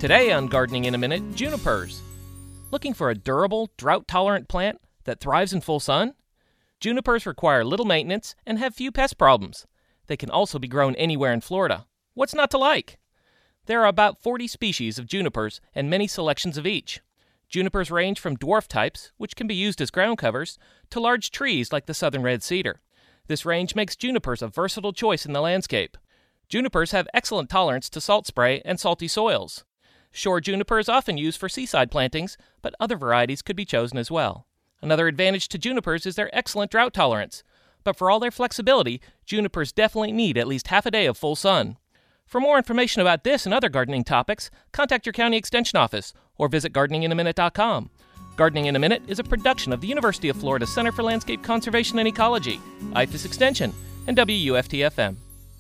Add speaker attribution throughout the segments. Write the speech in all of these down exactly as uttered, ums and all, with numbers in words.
Speaker 1: Today on Gardening in a Minute, junipers. Looking for a durable, drought-tolerant plant that thrives in full sun? Junipers require little maintenance and have few pest problems. They can also be grown anywhere in Florida. What's not to like? There are about forty species of junipers and many selections of each. Junipers range from dwarf types, which can be used as ground covers, to large trees like the southern red cedar. This range makes junipers a versatile choice in the landscape. Junipers have excellent tolerance to salt spray and salty soils. Shore juniper is often used for seaside plantings, but other varieties could be chosen as well. Another advantage to junipers is their excellent drought tolerance. But for all their flexibility, junipers definitely need at least half a day of full sun. For more information about this and other gardening topics, contact your county extension office or visit gardening in a minute dot com. Gardening in a Minute is a production of the University of Florida Center for Landscape Conservation and Ecology, I F A S Extension, and W U F T F M.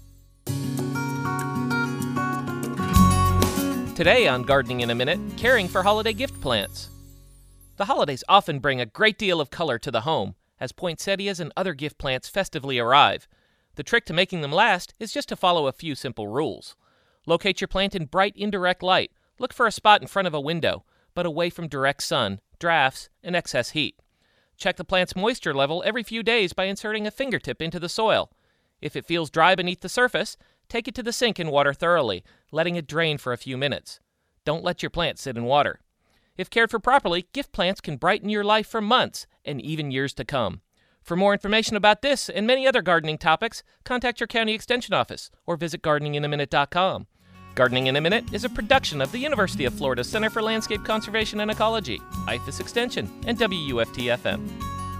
Speaker 1: Today on Gardening in a Minute, caring for holiday gift plants. The holidays often bring a great deal of color to the home, as poinsettias and other gift plants festively arrive. The trick to making them last is just to follow a few simple rules. Locate your plant in bright, indirect light. Look for a spot in front of a window, but away from direct sun, drafts, and excess heat. Check the plant's moisture level every few days by inserting a fingertip into the soil. If it feels dry beneath the surface, take it to the sink and water thoroughly, letting it drain for a few minutes. Don't let your plant sit in water. If cared for properly, gift plants can brighten your life for months and even years to come. For more information about this and many other gardening topics, contact your county extension office or visit gardening in a minute dot com. Gardening in a Minute is a production of the University of Florida Center for Landscape Conservation and Ecology, I F A S Extension, and W U F T F M.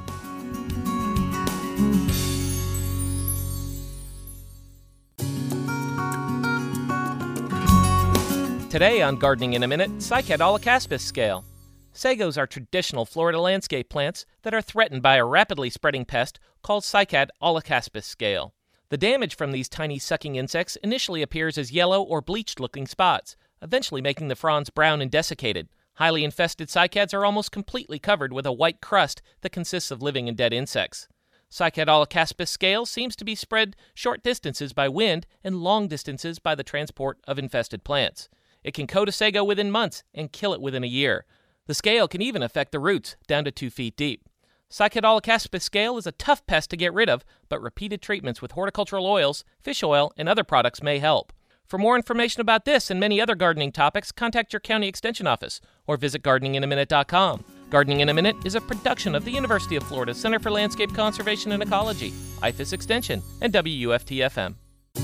Speaker 1: Today on Gardening in a Minute, Cycad allocaspis scale. Sagos are traditional Florida landscape plants that are threatened by a rapidly spreading pest called Cycad allocaspis scale. The damage from these tiny sucking insects initially appears as yellow or bleached-looking spots, eventually making the fronds brown and desiccated. Highly infested cycads are almost completely covered with a white crust that consists of living and dead insects. Cycad allocaspis scale seems to be spread short distances by wind and long distances by the transport of infested plants. It can coat a sago within months and kill it within a year. The scale can even affect the roots, down to two feet deep. Cycad allocaspis scale is a tough pest to get rid of, but repeated treatments with horticultural oils, fish oil, and other products may help. For more information about this and many other gardening topics, contact your county extension office or visit gardening in a minute dot com. Gardening in a Minute is a production of the University of Florida Center for Landscape Conservation and Ecology, I F A S Extension, and W U F T F M.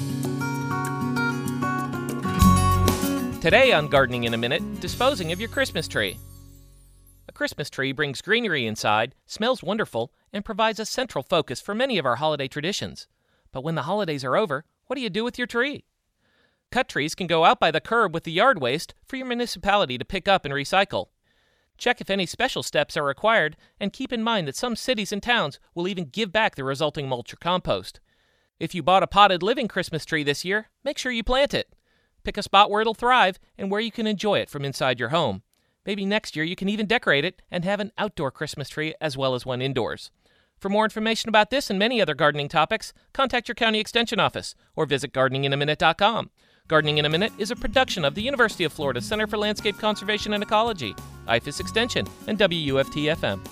Speaker 1: Today on Gardening in a Minute, disposing of your Christmas tree. A Christmas tree brings greenery inside, smells wonderful, and provides a central focus for many of our holiday traditions. But when the holidays are over, what do you do with your tree? Cut trees can go out by the curb with the yard waste for your municipality to pick up and recycle. Check if any special steps are required, and keep in mind that some cities and towns will even give back the resulting mulch or compost. If you bought a potted living Christmas tree this year, make sure you plant it. Pick a spot where it'll thrive and where you can enjoy it from inside your home. Maybe next year you can even decorate it and have an outdoor Christmas tree as well as one indoors. For more information about this and many other gardening topics, contact your county extension office or visit gardening in a minute dot com. Gardening in a Minute is a production of the University of Florida Center for Landscape Conservation and Ecology, I F A S Extension, and W U F T F M.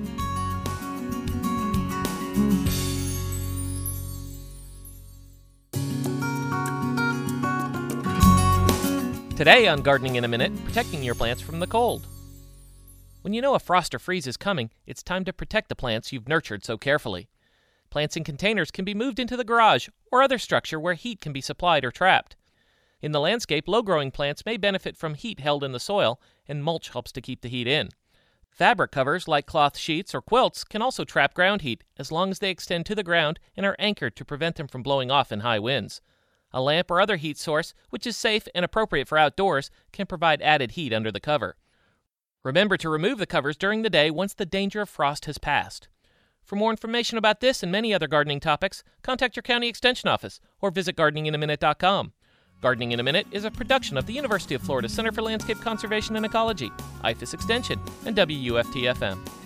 Speaker 1: Today on Gardening in a Minute, protecting your plants from the cold. When you know a frost or freeze is coming, it's time to protect the plants you've nurtured so carefully. Plants in containers can be moved into the garage or other structure where heat can be supplied or trapped. In the landscape, low-growing plants may benefit from heat held in the soil, and mulch helps to keep the heat in. Fabric covers like cloth sheets or quilts can also trap ground heat as long as they extend to the ground and are anchored to prevent them from blowing off in high winds. A lamp or other heat source, which is safe and appropriate for outdoors, can provide added heat under the cover. Remember to remove the covers during the day once the danger of frost has passed. For more information about this and many other gardening topics, contact your county extension office or visit gardening in a minute dot com. Gardening in a Minute is a production of the University of Florida Center for Landscape Conservation and Ecology, I F A S Extension, and W U F T F M.